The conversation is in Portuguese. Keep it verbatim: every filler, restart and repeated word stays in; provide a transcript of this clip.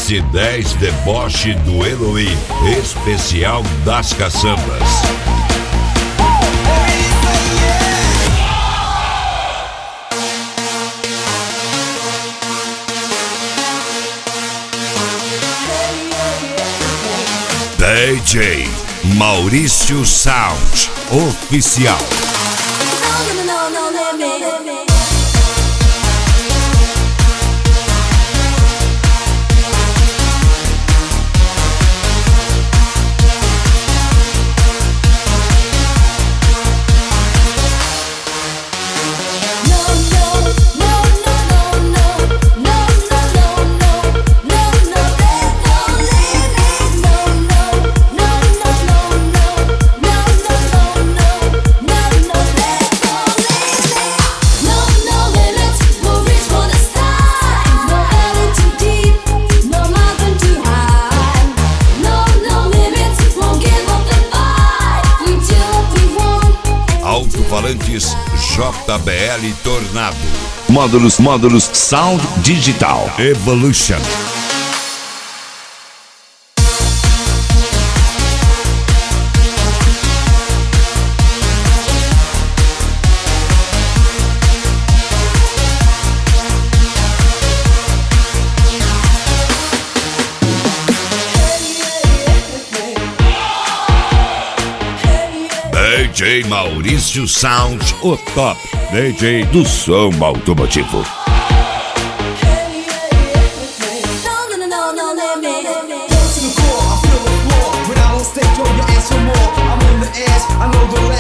S dez Deboche do Eloy, especial das caçambas. D J Maurício Sound Oficial. Alto-falantes J B L Tornado. Módulos, módulos Sound Digital Evolution. D J Maurício Sound, o top D J do som automotivo. I know the